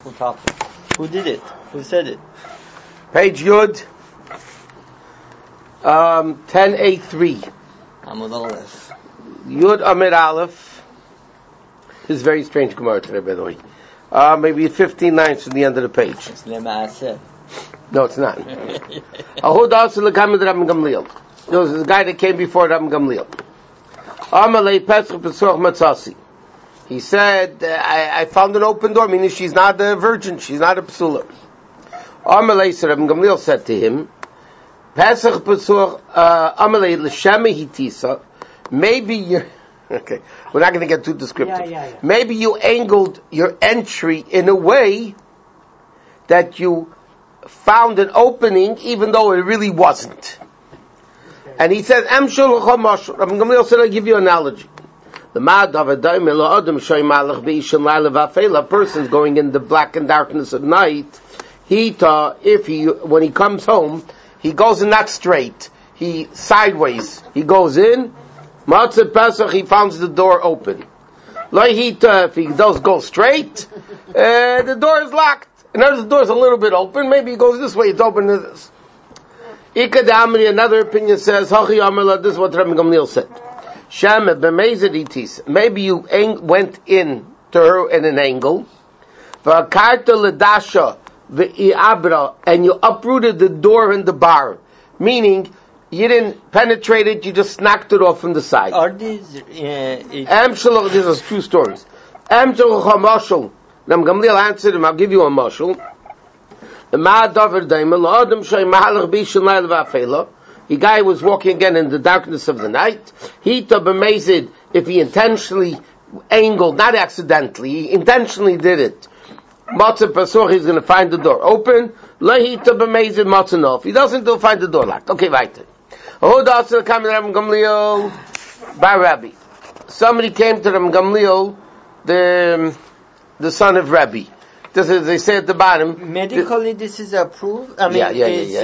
Who did it? Who said it? Page Yud, 10A3. Amud Aleph. Yud Amid Aleph. This is very strange Gemara today, by the way. Maybe 15 lines from the end of the page. It's Lema'aseh. No, it's not. Ahud also lekamid Rabbi Gamliel. There was a guy that came before Rabbi Gamliel. Amalei Pesach Pesuch Matzasi. He said, I found an open door, meaning she's not a virgin, she's not a psula. Amalei, so Rabbi Gamliel said to him, Pesach Pesuch, Amalei L'Shema Hitisa, maybe you're, okay, we're not going to get too descriptive. Yeah. Maybe you angled your entry in a way that you found an opening even though it really wasn't. Okay. And he said, Rabbi Gamliel said, I'll give you an analogy. A person's going in the black and darkness of night. When he comes home, he goes in not straight. He sideways. He goes in. Matzah Pesach, he finds the door open. If he does go straight, the door is locked. And the door is a little bit open. Maybe he goes this way, it's open to this. Another opinion says, this is what Rabbi Gamliel said. Maybe you went in to her in an angle, and you uprooted the door and the bar, meaning you didn't penetrate it, you just knocked it off from the side. Are these? These are two stories. Ram Gamliel answered him, I'll give you a mashal. The guy was walking again in the darkness of the night. He amazed if he intentionally angled, not accidentally, he intentionally did it. Matzah Pesach, he's going to find the door open. Lahita b'mezid matzah no. If he doesn't, he'll find the door locked. Okay, weiter. Somebody came to Rabbi Gamliel, the son of Rabbi. This is, they say at the bottom. Medically, this is approved. I mean, yeah.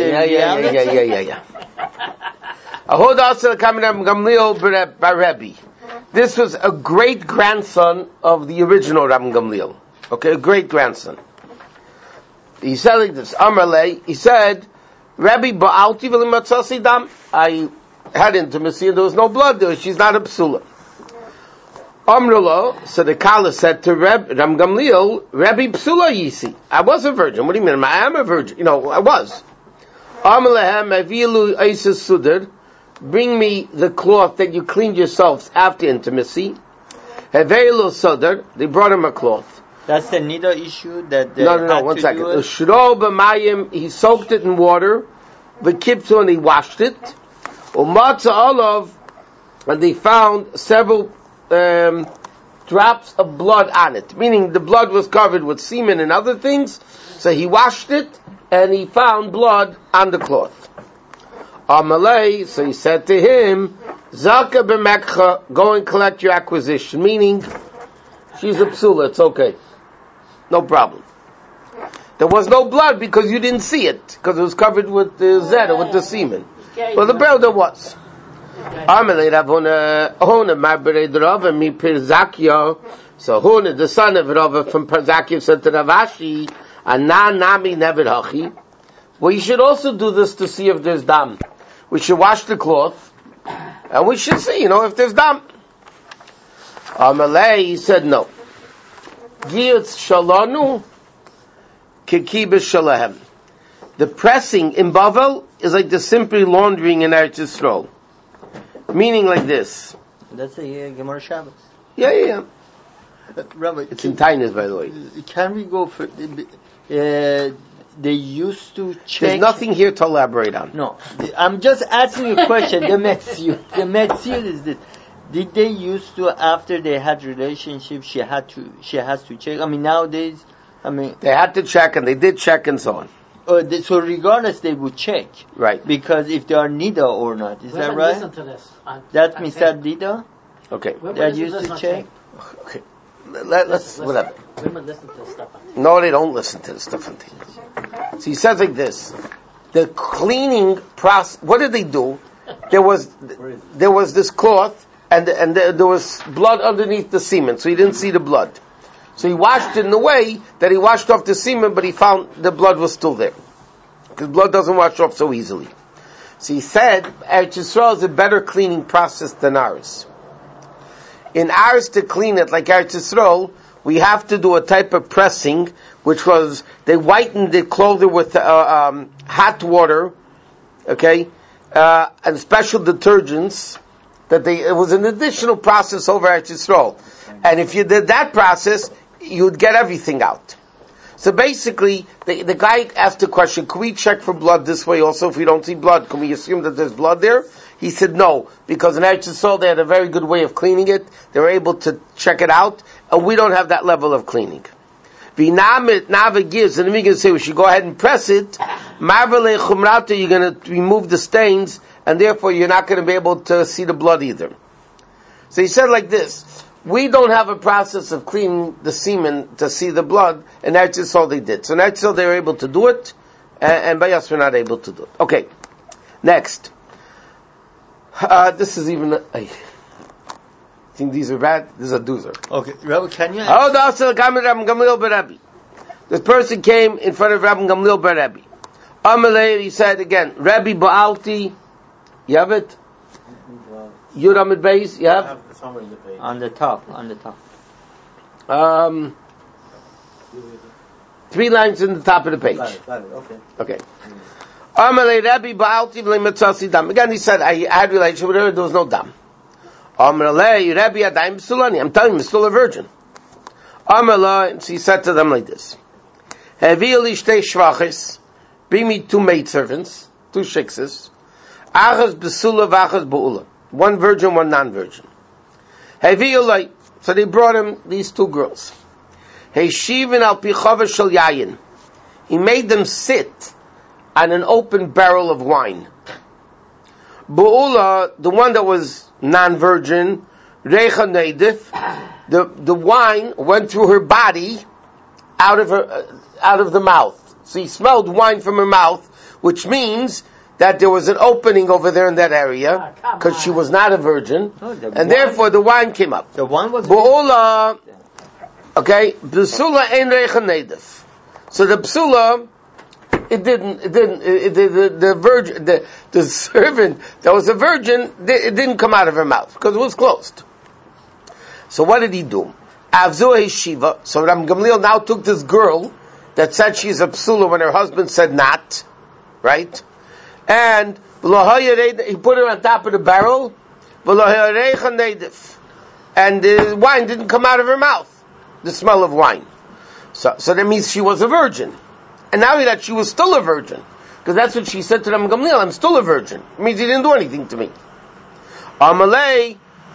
This was a great grandson of the original Rabbi Gamliel. Okay, a great grandson. He said like this. Amarle, he said, Rabbi Ba'alti v'limatzasi dam. I had intimacy and there was no blood there. She's not a psula. Amrullah, so the Kala said to Ram Gamliel, Rabbi Psula Yisi. I was a virgin. What do you mean? I am a virgin. I was. Amalehem avilu Isis Sudar. Bring me the cloth that you cleaned yourselves after intimacy. Haveilu Sudar. They brought him a cloth. That's the nida issue that they No, 1 second. Ushro b'mayim, he soaked it in water. V'kiptu, and he washed it. Umatza olav, and they found several drops of blood on it, meaning the blood was covered with semen and other things, so he washed it and he found blood on the cloth. Amalei, so he said to him, Zaka b'mekcha, go and collect your acquisition, meaning she's a psula, it's okay, no problem. There was no blood because you didn't see it, because it was covered with the zed, with the semen. Well, the bread there was. So Huna, the son of Rava from Parzakya, said to Ravashi, nami never hachi. Well, you should also do this to see if there's dam. We should wash the cloth, and we should see, if there's dam. Amalei, he said no. Giyutz shalanu kekibes shalahem. The pressing in Bavel is like the simple laundering in Eretz Yisrael. Meaning like this. That's a Gemara Shabbos. Yeah. Rabbi, it's in Tainis, by the way. Can we go for... they used to check... There's nothing here to elaborate on. No. I'm just asking a question. The Metzil is this. Did they used to, after they had relationship, she has to check? I mean, nowadays, they had to check, and they did check, and so on. So regardless, they would check. Right. Because if they are nida or not. Is that right? Listen to this. That means that nida? Okay. They used to check? Okay. Let's whatever. Women listen to stuff. No, they don't listen to the stuff on TV. So he says like this. The cleaning process, what did they do? There was this cloth, and there was blood underneath the semen, so you didn't see the blood. So he washed it in a way that he washed off the semen, but he found the blood was still there. Because blood doesn't wash off so easily. So he said, Eretz Yisrael is a better cleaning process than ours. In ours, to clean it like Eretz Yisrael, we have to do a type of pressing, which was, they whitened the clothing with hot water, okay, and special detergents, it was an additional process over Eretz Yisrael. And if you did that process, you would get everything out. So basically, the guy asked the question, can we check for blood this way also if we don't see blood? Can we assume that there's blood there? He said no, because in Eretz Yisrael they had a very good way of cleaning it. They were able to check it out, and we don't have that level of cleaning. Nava gives, and we're going to say we should go ahead and press it. Marvele chumrata, you're going to remove the stains, and therefore you're not going to be able to see the blood either. So he said like this, we don't have a process of cleaning the semen to see the blood, and that's just all they did. So that's all they were able to do it, and by us we're not able to do it. Okay, next. This is even, I think these are bad, this is a doozer. Okay, Rabbi, can you... This person came in front of Rabbi Gamliel bar Rebbe. Amalei, he said again, Rabbi Ba'alti, you have it? Yud Amid Beis, you have? On the top. 3 lines in the top of the page. Got it, okay. Amalei Rabbi Ba'alti v'lei matzasi dam. Again, he said, I had relationship with her, there was no dam. Amalei Rabbi Adayim Sulani. I'm telling you, I'm still a virgin. Amalei, so he said to them like this. Hevi shtei shvachis. Bring me 2 maidservants, 2 shiksas. Achas besula v'achas ba'ula. 1 virgin, 1 non-virgin. Hevi so they brought him these 2 girls. Heishivin al pichava shel yayin. He made them sit on an open barrel of wine. Ba'ula, the one that was non-virgin, reicha neidif, the wine went through her body, out of the mouth. So he smelled wine from her mouth, which means that there was an opening over there in that area, because she was not a virgin, and therefore the wine came up. The wine was... Ba'ula, okay, b'sula ein reicha neidif. So the psula, the virgin, the servant that was a virgin, it didn't come out of her mouth, because it was closed. So what did he do? Avzu Shiva. So Ram Gamliel now took this girl that said she's a psula when her husband said not, right? And he put her on top of the barrel, and the wine didn't come out of her mouth, the smell of wine. So that means she was a virgin. And now that she was still a virgin, because that's what she said to Ram Gamliel, I'm still a virgin. It means he didn't do anything to me. Amalei,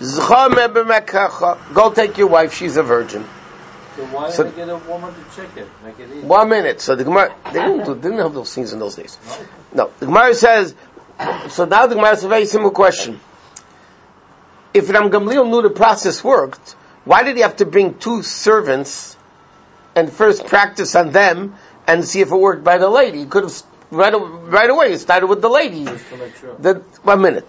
go take your wife, she's a virgin. So why did they get a woman to check it? Make it easy. 1 minute. So the Gemara, they didn't have those things in those days. No. The Gemara says, so now the Gemara asks a very simple question. If Ram Gamliel knew the process worked, why did he have to bring 2 servants and first practice on them and see if it worked by the lady? He could have right away started with the lady. Just to make sure. 1 minute.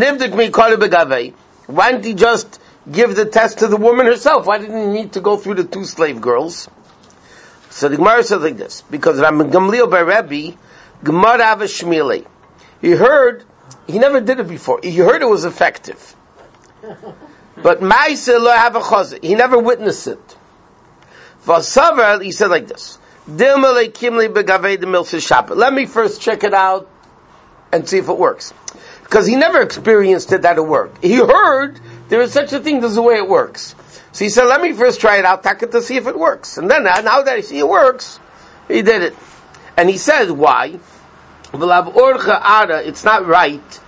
Why didn't he just give the test to the woman herself? Why didn't he need to go through the 2 slave girls? So the Gemara says like this, because Ram Gamliel bar Rebbe, Gemara Ava Shmili. He never did it before. He heard it was effective. But Ma'aseh lo have a chazah. He never witnessed it. Vasavar, he said like this, let me first check it out and see if it works. Because he never experienced it that it worked. He heard there is such a thing, this is the way it works. So he said, let me first try it out, to see if it works. And then, now that I see it works, he did it. And he says, why? It's not right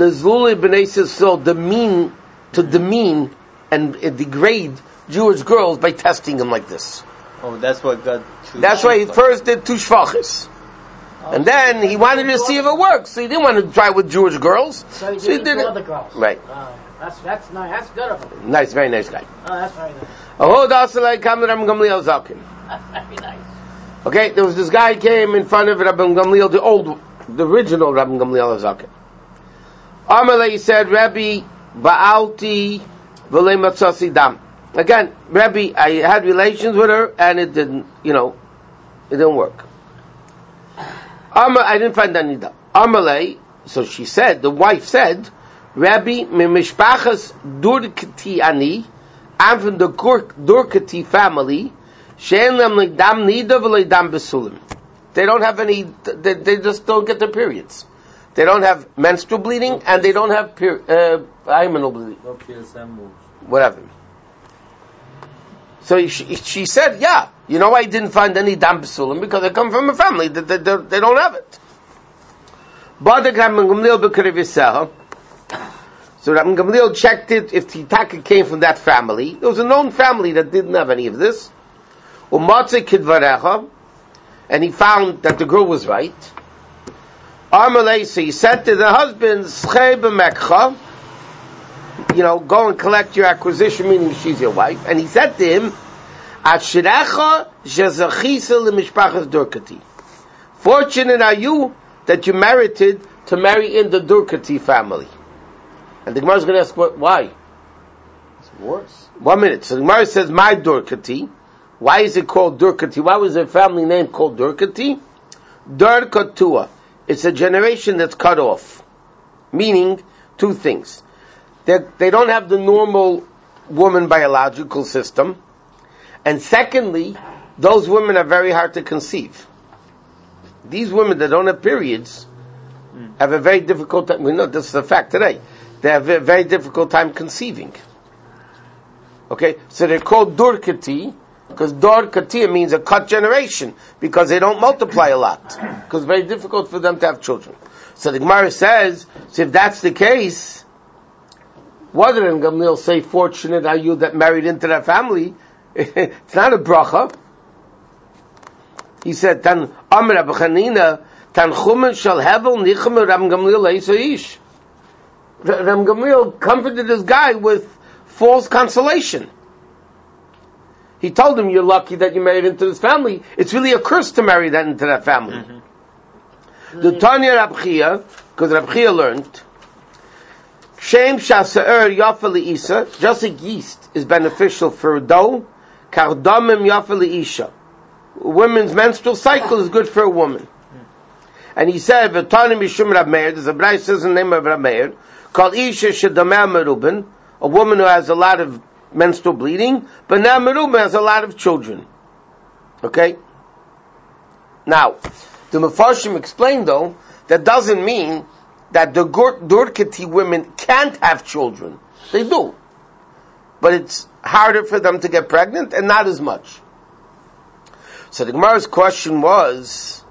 to demean and degrade Jewish girls by testing them like this. Oh, that's what got... That's why he first did 2 shvachis. And then he wanted to see if it works. So he didn't want to try with Jewish girls. So he did it. Other girls. Right. That's nice. That's good of him. Nice, very nice guy. Oh, that's very nice. That's very nice. Okay, there was this guy came in front of Rabbi Gamliel, the original Rabbi Gamliel Zaken. Amalei said, Rabbi Ba'alti v'lei matzasi dam. Again, Rebbe, I had relations with her, and it didn't, it didn't work. I didn't find any doubt. Amalei, so she said, the wife said, Rebbe, mimishpachas durkati ani, I'm from the Durkati family, she'en lam leidam nida v'leidam besulim. They don't have any, they just don't get their periods. They don't have menstrual bleeding, and they don't have hymenal bleeding. No PSM moves. Whatever. So she said, yeah, I didn't find any dam besulim because I come from a family that they don't have it. So Rabbi Gamliel checked it if Titaka came from that family. It was a known family that didn't have any of this. And he found that the girl was right. So he said to the husband, go and collect your acquisition, meaning she's your wife. And he said to him, fortunate are you that you merited to marry in the Durkati family. And the Gemara is going to ask, why? It's worse. 1 minute. So the Gemara says, my Durkati. Why is it called Durkati? Why was their family name called Durkati? Durkatua. It's a generation that's cut off. Meaning, two things. They don't have the normal woman biological system. And secondly, those women are very hard to conceive. These women that don't have periods have a very difficult time. We know this is a fact today. They have a very difficult time conceiving. Okay? So they're called Durkati, because Durkati means a cut generation, because they don't multiply a lot. Because it's very difficult for them to have children. So the Gemara says, so if that's the case, what did Gamliel say, fortunate are you that married into that family? It's not a bracha. He said, Tan Amr Rabbi Chanina, Tan Chumen shall hevel nichem Rabbi Gamliel leisoish. Rabbi Gamliel comforted this guy with false consolation. He told him, you're lucky that you married into this family. It's really a curse to marry that into that family. Mm-hmm. The Tanya Rabbi Chia, because Rabbi Chia learned, Shem Shasa'er Yafali Isa, just like yeast is beneficial for dough, Kardamim Yafali Isha. Women's menstrual cycle is good for a woman. And he said, V'tanim Yishum Rab Meir, there's a Bryce says in the name of Rab Meir, called Isha Shedameh Merubin, a woman who has a lot of menstrual bleeding, but now Merubin has a lot of children. Okay? Now, the Mefarshim explained though, that doesn't mean that the Durkati women can't have children. They do. But it's harder for them to get pregnant and not as much. So the Gemara's question was,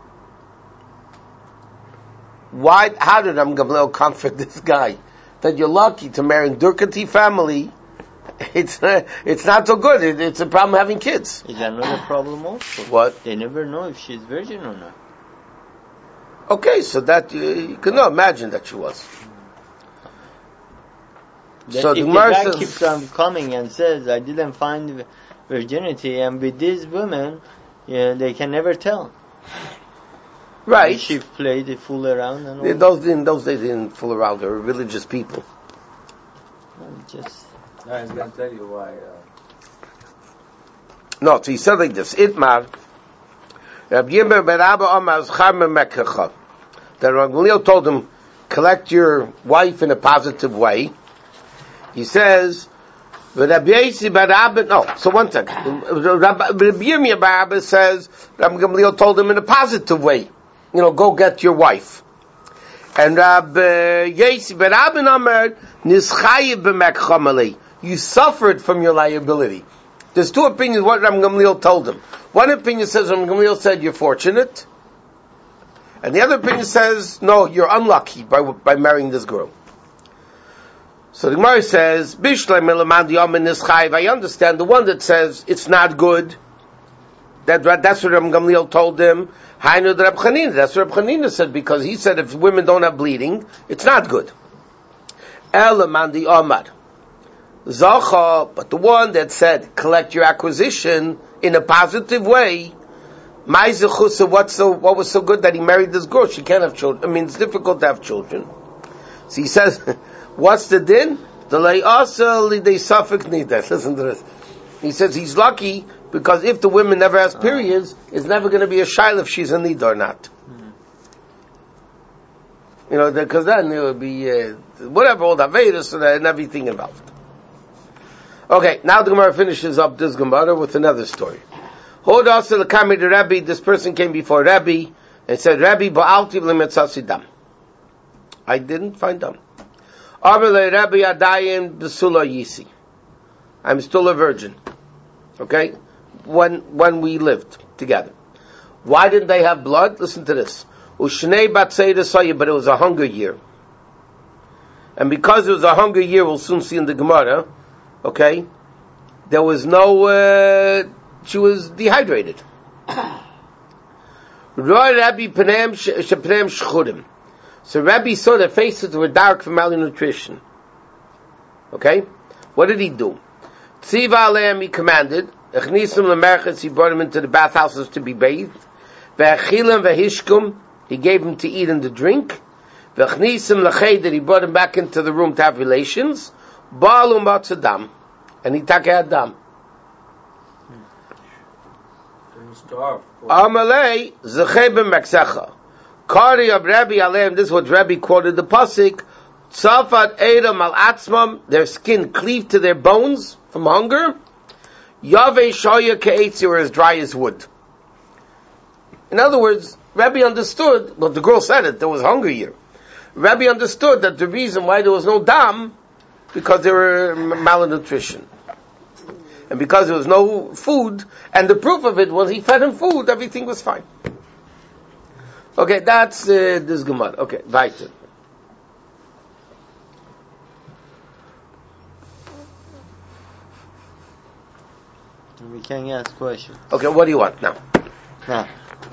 how did Rabbi Gamliel comfort this guy? That you're lucky to marry a Durkati family, it's not so good. It's a problem having kids. Is that another problem also? What? They never know if she's virgin or not. Okay, so that you cannot imagine that she was. So if the guy keeps on coming and says, I didn't find virginity, and with these women, they can never tell. Right. She played the fool around and all. In those days, they didn't fool around. They were religious people. No, he's going to tell you why. No, so he said like this. Itmar, Rabbi Yimber ben Abba Omar Zchar Memekecha. That Rabbi Gamliel told him, collect your wife in a positive way. He says, so 1 second. Rabbi Yirmiyah ben Abba says, Rabbi Gamliel told him in a positive way. Go get your wife. And Rabbi Yesi ben Abba Omer, Nischayev b'mekchamalei. You suffered from your liability. There's two opinions what Rabbi Gamliel told him. One opinion says Rabbi Gamliel said you're fortunate. And the other opinion says, no, you're unlucky by marrying this girl. So the Gemara says, I understand the one that says it's not good. That's what Rabbi Gamliel told him. That's what Rabbi Chanina said, because he said if women don't have bleeding, it's not good. Elamandi Omar. Zacha, but the one that said collect your acquisition in a positive way, what was so good that he married this girl? She can't have children. I mean, it's difficult to have children. So he says, what's the din? The lay also they suffix nidas. Listen to this. He says he's lucky because if the woman never has periods, it's never going to be a shaila if she's a nida or not. You know, because then it would be whatever, all the Vedas and everything involved. Okay, now the Gemara finishes up this Gemara with another story. Hold also the Kami to Rabbi. This person came before Rabbi and said, Rabbi, ba'alti v'lemetzasi dam. I didn't find dam. Amrle Rabbi Adayin b'sula yisi. I'm still a virgin. Okay? When we lived together. Why didn't they have blood? Listen to this. Ushnei batzei sayi, but it was a hunger year. And because it was a hunger year, we'll soon see in the Gemara, okay, there was no, she was dehydrated. Rabbi Panem Shchurim. So Rabbi saw their faces were dark from malnutrition. Okay? What did he do? Tziva aleim, he commanded, Echnisum lemerches, he brought him into the bathhouses to be bathed. Ve'achilim ve'hishkum, he gave him to eat and to drink. Ve'chnisum lecheder, he brought him back into the room to have relations. Ba'alum ba'tzadam, and he takeh dam. Amalei zechei b'meksecha. Kari of Rabbi Aleim, this is what Rabbi quoted the pasuk. Tzafat eidam al atzmam, their skin cleaved to their bones from hunger. Yavei shoya ke'etzi, or as dry as wood. In other words, Rabbi understood, well, the girl said it, there was hunger here. Rabbi understood that the reason why there was no dam, because there were malnutrition. And because there was no food, and the proof of it was he fed him food, everything was fine. Okay, that's this Gemara. Okay, weiter. We can ask questions. Okay, what do you want now? Now,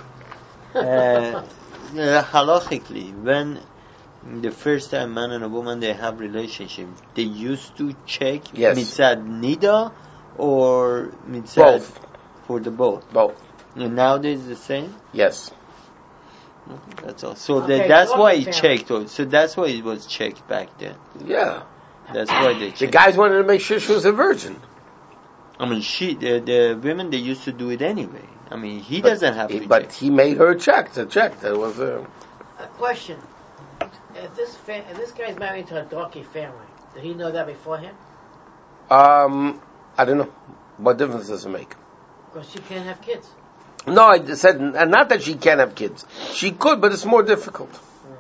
halachically, when the first time man and a woman they have relationship, they used to check mitzad nida or mitzad both for the both. Both. And nowadays the same. Yes. That's all. So Okay, that's why he family. checked. So that's why it was checked back then. Yeah. That's why they checked. The guys wanted to make sure she was a virgin. I mean, the women they used to do it anyway. I mean, he doesn't have to. But check. he made her check. To check that was A question. If this guy's married to a donkey family, did he know that beforehand? I don't know. What difference does it make? Because she can't have kids. No, I said, and not that she can't have kids. She could, but it's more difficult.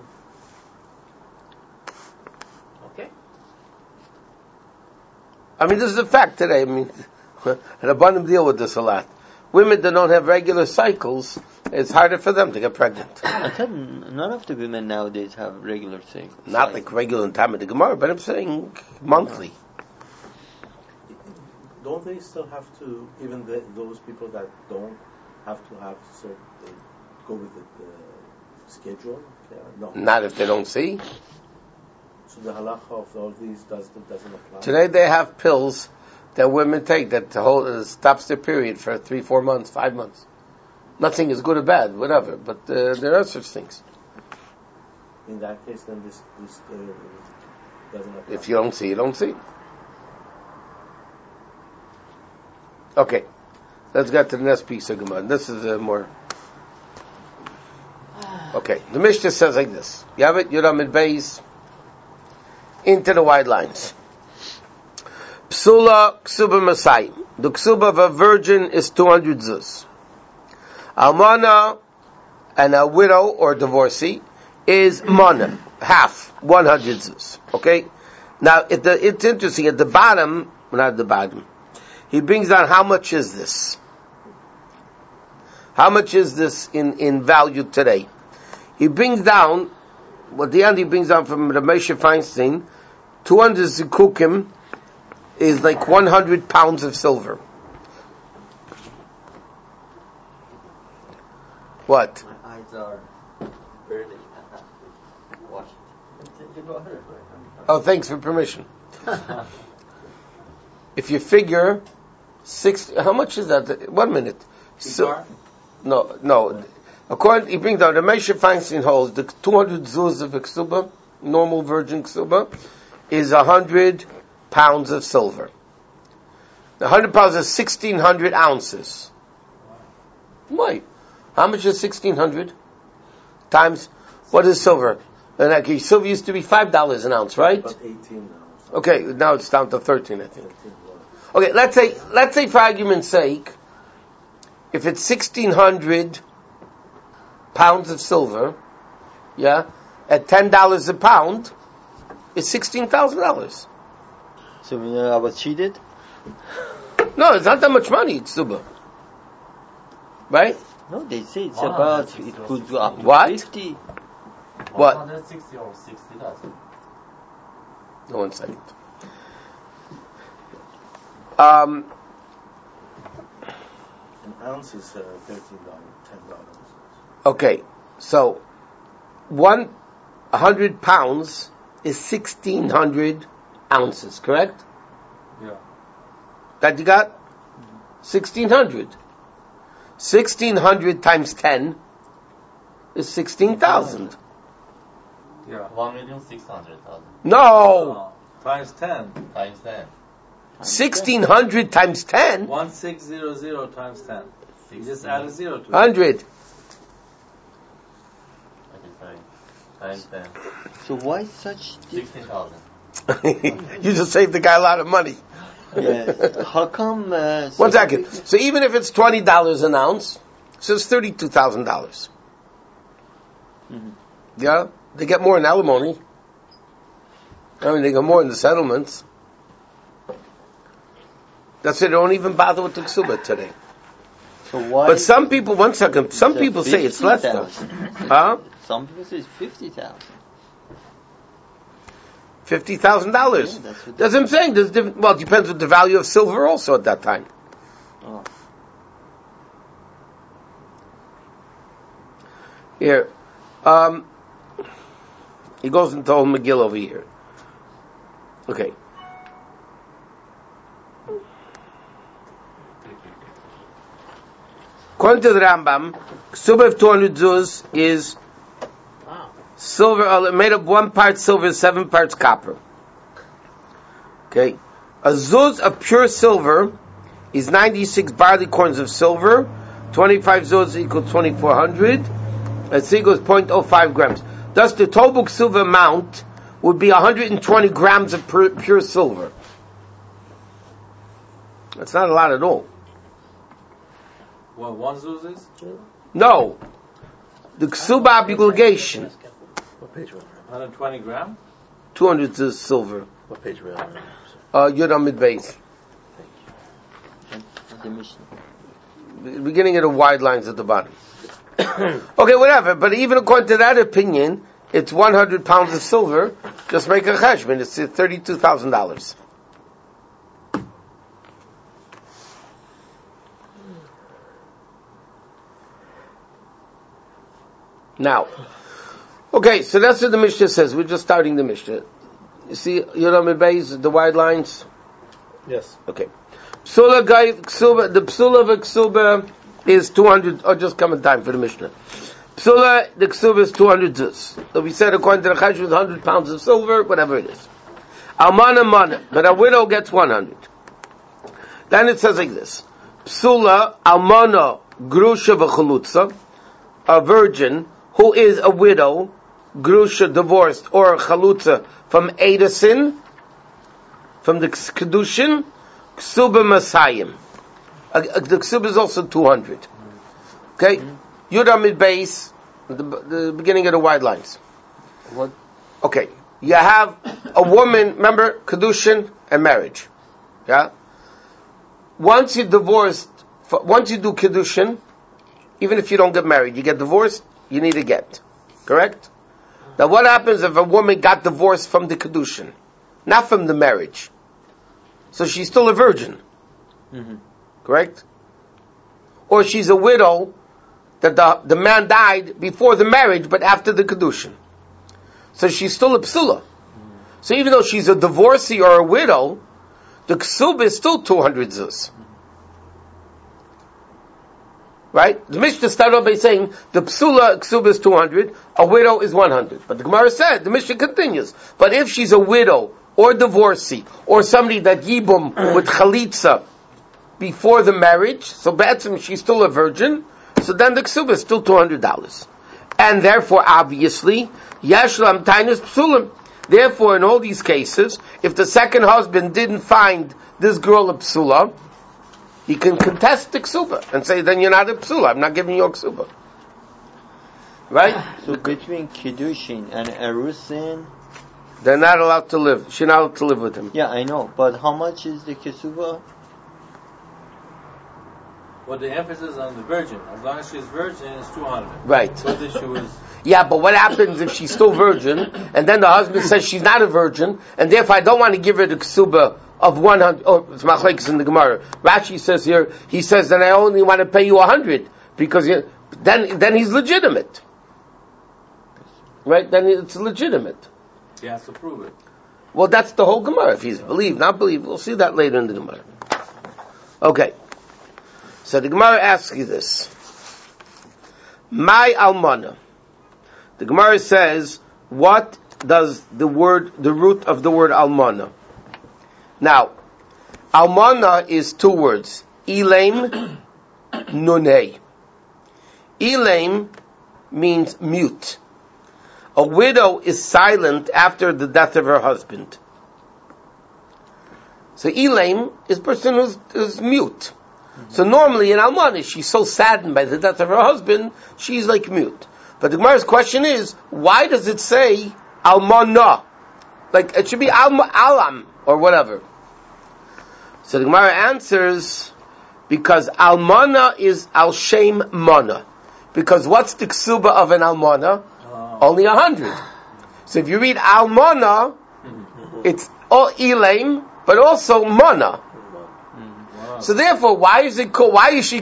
Okay. I mean, this is a fact today. I mean, Rabbanim deal with this a lot. Women that don't have regular cycles, it's harder for them to get pregnant. I thought none of the women nowadays have regular cycles. Not like regular in time of the Gemara, but I'm saying monthly. Don't they still have to, even those people that don't have to have, so they go with the schedule? No. Not if they don't see. So the halacha of all these doesn't apply? Today they have pills that women take that stops their period for 3, 4 months, 5 months. Nothing is good or bad, whatever, but there are such things. In that case, then this doesn't apply. If you don't see, you don't see. Okay, let's get to the next piece of Gemara. This is more... Okay, the Mishnah says like this. You have it, Yuram and Beis, into the wide lines. Psula ksuba masai. The ksuba of a virgin is 200 zuz. Almana, and a widow or divorcee, is mana, half, 100 zuz. Okay? Now, it's interesting, at the bottom, not at the bottom, he brings down how much is this? How much is this in value today? He brings down, at the end he brings down from Ramesha Feinstein, 200 zikukim is like 100 pounds of silver. What? My eyes are burning. Wash it. Oh, thanks for permission. If you figure 6, how much is that? 1 minute. So, no. According, he brings down the Ramesha Feinstein holds the 200 zuz of ksuba, normal virgin ksuba, is 100 pounds of silver. 100 pounds is 1,600 ounces. Why? How much is 1,600 times? What is silver? And okay, silver used to be $5 an ounce, right? About 18 now. Okay, now it's down to 13, I think. Okay, let's say for argument's sake, if it's 1,600 pounds of silver, yeah, at $10 a pound, it's $16,000. So I was cheated? No, it's not that much money, it's Suba. Right? No, they say it's about, it could go up to What? 50. What? 160 or 60,000. No, 1 second. An ounce is $13, $10. Okay, so 100 pounds is 1,600 ounces, correct? Yeah. That you got? 1,600. 1,600 times 10 is 16,000. Yeah. 1,600,000. No! Times 10. Times 10. 1,600 times 10? 1600 times 10. You just add a 0 to it. 100. Okay, sorry. Times 10. So why such 16,000. You just saved the guy a lot of money. Yeah. How come? 1 second. So even if it's $20 an ounce, so it's $32,000. Mm-hmm. Yeah, they get more in alimony. I mean, they get more in the settlements. That's why they don't even bother with the ksuba today. So why? But some people, 1 second, some people say it's less though. 50,000. Huh? Some people say it's 50,000. $50,000. Yeah, that's what I'm saying. There's different, well, it depends on the value of silver also at that time. Oh. Here. He goes into old McGill over here. Okay. According to the Rambam, ksuba of 200 zuz is silver, made of 1 part silver, 7 parts copper. Okay. A zuz of pure silver is 96 barley corns of silver. 25 zuz equals 2,400. That's equals 0.05 grams. Thus, the total silver amount would be 120 grams of pure silver. That's not a lot at all. What, 1 zuz is? No. The ksuba obligation. What page were 120 grams? 200 zuz silver. What page were Yud Amid Beis. The Mishnah. Beginning of the wide lines at the bottom. Okay, whatever. But even according to that opinion, it's 100 pounds of silver. Just make a cheshbon. It's $32,000. Now, okay, so that's what the Mishnah says. We're just starting the Mishnah. You see, Yud Amid Beis, the wide lines? Yes. Okay. Psula gai ksuba, the psula of a ksuba is 200, or just come in time for the Mishnah. Psula, the ksuba is 200 zuz. So we said according to the Chayshon, 100 pounds of silver, whatever it is. Almana mana, but a widow gets 100. Then it says like this. Psula, almana, grusha v'chalutza, a virgin, who is a widow, grusha, divorced, or chalutza, from Edison, from the kedushin, ksuba masayim. The ksuba is also 200. Okay? Yud Amid Beis, the beginning of the wide lines. What? Okay. You have a woman, remember, kedushin and marriage. Yeah? Once you divorced, once you do kedushin, even if you don't get married, you get divorced, you need a get. Correct? Now what happens if a woman got divorced from the kedushin? Not from the marriage. So she's still a virgin. Mm-hmm. Correct? Or she's a widow that the man died before the marriage but after the kedushin. So she's still a psula. Mm-hmm. So even though she's a divorcee or a widow, the ksuba is still 200 zuz. Mm-hmm. Right? The Mishnah started off by saying the psula ksuba is 200, a widow is 100. But the Gemara said, the Mishnah continues, but if she's a widow or divorcee or somebody that yibum with chalitza before the marriage, so be'etzim she's still a virgin, so then the ksuba is still $200. And therefore, obviously, yeshlam tainus psulim. Therefore, in all these cases, if the second husband didn't find this girl a psula, he can contest the ksuba and say, then you're not a psula, I'm not giving you a ksuba. Right? So between Kiddushin and Erusin, they're not allowed to live. She's not allowed to live with him. Yeah, I know. But how much is the kesuba? Well, the emphasis on the virgin. As long as she's virgin, it's 200. Right. Whether she was... Yeah, but what happens if she's still virgin, and then the husband says she's not a virgin, and therefore I don't want to give her the ksuba of 100, it's machlekes in the Gemara. Rashi says here, he says that I only want to pay you 100, because then he's legitimate. Right? Then it's legitimate. He has to prove it. Well, that's the whole Gemara. If he's believed, not believed, we'll see that later in the Gemara. Okay. So the Gemara asks you this. My almana. The Gemara says, what does the root of the word almana? Now, almana is two words. Elaim, nunei. Elaim means mute. A widow is silent after the death of her husband. So Elaim is a person who's mute. So normally in almana, she's so saddened by the death of her husband, she's like mute. But the Gemara's question is, why does it say almana? Like, it should be alam, or whatever. So the Gemara answers, because almana is al shem mana. Because what's the ksuba of an almana? Only 100. So if you read almana, it's all elaim, but also mana. So therefore, why is she called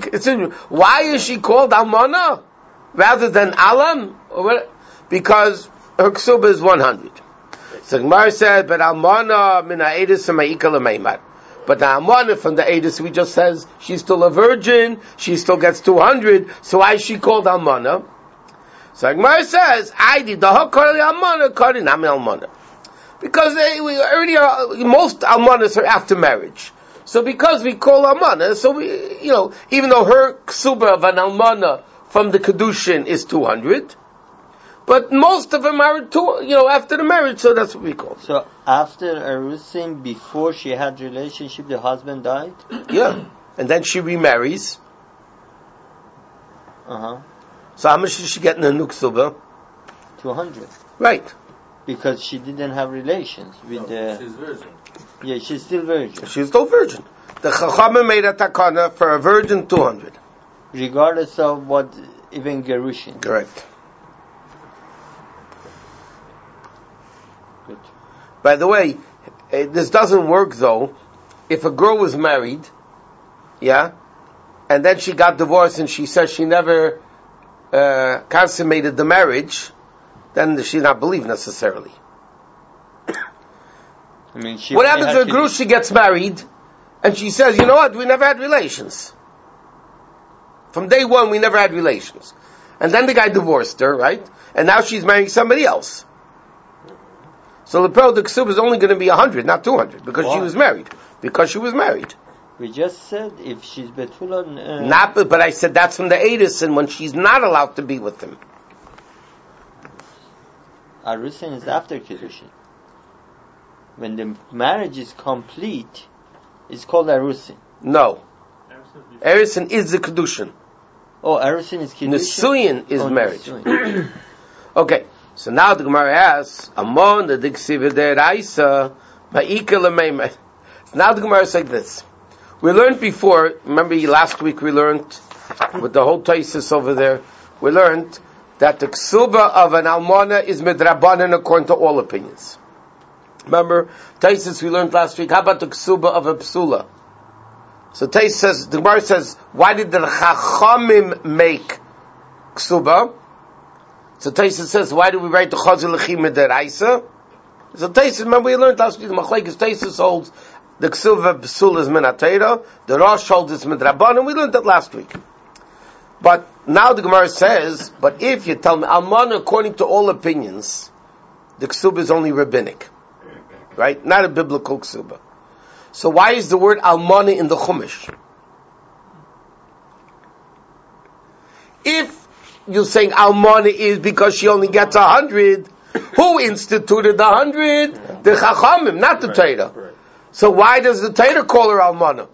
almana rather than alam? Because her ksuba is 100. So Gemara said, but almana min ha'edus ma'ika l'meimar. But the almana from the edus, we just says she's still a virgin, she still gets 200. So why is she called almana? So Gemara says, I did the hakari almana, kari nami almana. Because most almanas are after marriage. So because we call almana, so we, even though her ksuba of an almana from the kedushin is 200, but most of them are after the marriage, so that's what we call. So after Erusin, before she had relationship, the husband died? Yeah. And then she remarries. So how much did she get in her new ksuba? 200. Right. Because she didn't have relations with she's virgin. Yeah, she's still virgin. She's still virgin. The Chachamim made a takana for a virgin 200. Regardless of what, even Gerushin. Correct. Good. By the way, this doesn't work though. If a girl was married, yeah, and then she got divorced and she says she never consummated the marriage, then she's not believed necessarily. What happens if a girl, she gets married and she says, you know what, we never had relations. From day one, we never had relations. And then the guy divorced her, right? And now she's marrying somebody else. So the pearl, the ksuba is only going to be 100, not 200, because she was married. Because she was married. We just said if she's betula... but I said that's from the edus, and when she's not allowed to be with him. Arusin is after Kiddushin. When the marriage is complete, it's called Arusin. No. Erusin is the Kedushin. Oh, Arusin is Kiddushin? Nesuyin is marriage. Okay, so now the Gemara asks, Amon the Diksiv Deraisa, Ma'ika L'Meimah. Now the Gemara is like this. We learned before, remember last week we learned, with the whole Taisus over there, we learned that the ksuba of an almana is midrabanan according to all opinions. Remember, Taisus we learned last week, how about the ksuba of a psula? So Taisus says, the Gemara says, why did the Chachamim make ksuba? So Taisus says, why did we write the Chazal L'chim Deraisa? So Taisus, remember we learned last week, the Machlekes Taisus holds the ksuba psula is min HaTorah, the Rosh holds it's midrabanan, we learned that last week. But now the Gemara says, but if you tell me, almana, according to all opinions, the ksuba is only rabbinic. Right? Not a biblical ksuba. So why is the word almana in the Chumash? if you're saying Almana is because she only gets 100, who instituted the 100? The Chachamim, not the Torah. Right. So why does the Torah call her Almana?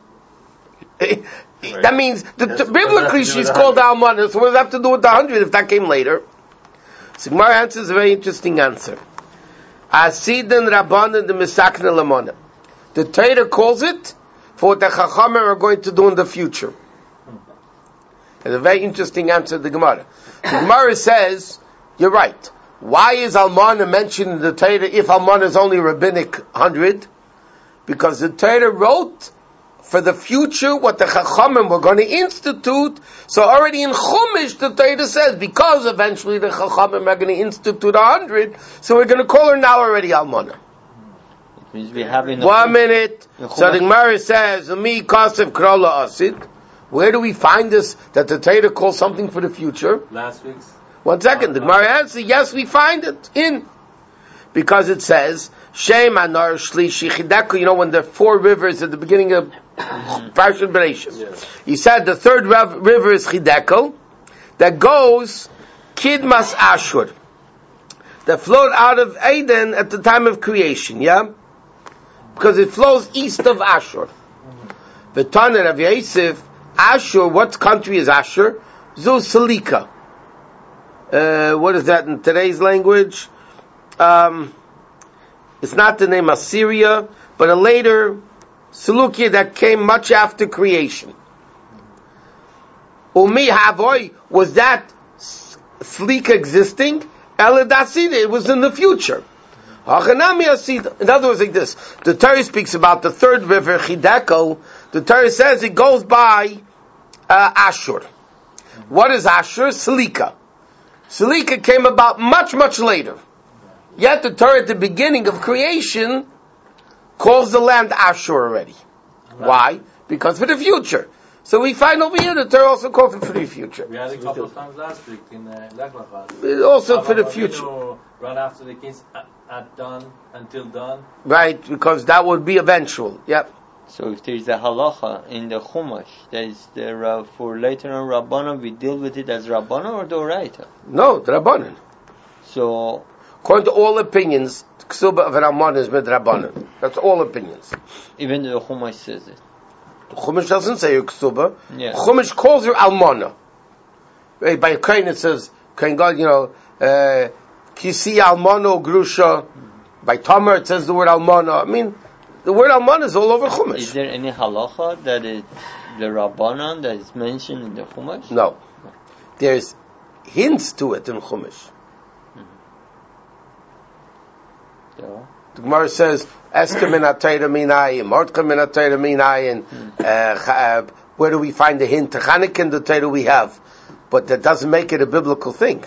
That means, biblically she's called Almana, so what does that have to do with the 100 if that came later? So Gemara answers a very interesting answer. Asidan Rabbanan the Misakna Lamana. The Torah calls it for what the Chachamim are going to do in the future. And a very interesting answer to the Gemara. The Gemara says, you're right. Why is Almana mentioned in the Torah if Almana is only rabbinic 100? Because the Torah wrote for the future what the Chachamim were going to institute. So already in Chumash the Torah says, because eventually the Chachamim are going to institute 100, so we're going to call her now already Almana. It means we have in 1 minute. So the Gemara says, Mi Kasev Krola Asid. Where do we find this, that the Torah calls something for the future? Last week's. 1 second. The Gemara answers, yes, we find it in. Because it says, Shem Anar Shlishi Chideku, you know, when the 4 rivers at the beginning of Parshat Bereshit. Yes. He said the third river is Chideku, that goes Kidmas Ashur, that flowed out of Eden at the time of creation, yeah? Because it flows east of Ashur. The Tanner of Yosef, Ashur, what country is Ashur? Zu Salika. What is that in today's language? It's not the name Assyria, but a later Seleucia that came much after creation. Umi Havoy, was that Salika existing? Eladasida, it was in the future. In other words, like this, the Torah speaks about the third river, Chideko. The Torah says it goes by Ashur. What is Ashur? Salika. Salika came about much, much later. Yet the Torah at the beginning of creation calls the land Ashur already. Right. Why? Because for the future. So we find over here the Torah also calls it for the future. We had a couple of times last week in Lech Lecha. Also for the future. Right after the kings at dawn, until dawn. Right, because that would be eventual. Yep. So if there is a halacha in the Chumash, that is for later on Rabbanan, we deal with it as Rabbanan or Doraita? No, the Rabbanan. So, according to all opinions, Ksuba of Ramon is with Rabbanan. That's all opinions. Even the Chumash says it. The Chumash doesn't say Ksuba. Yeah. Chumash calls her Almana. Right, by Kain it says, Kain God, Kisi Almano Grusha. By Tamar it says the word Almana. I mean, the word Almana is all over Chumash. Is there any halacha that is the Rabbanan that is mentioned in the Chumash? No. There's hints to it in Chumash. Yeah. The Gemara says, Eska min atayra minayim, Ortka min atayra minayim. Where do we find the hint? Techanik in the Torah we have. But that doesn't make it a biblical thing.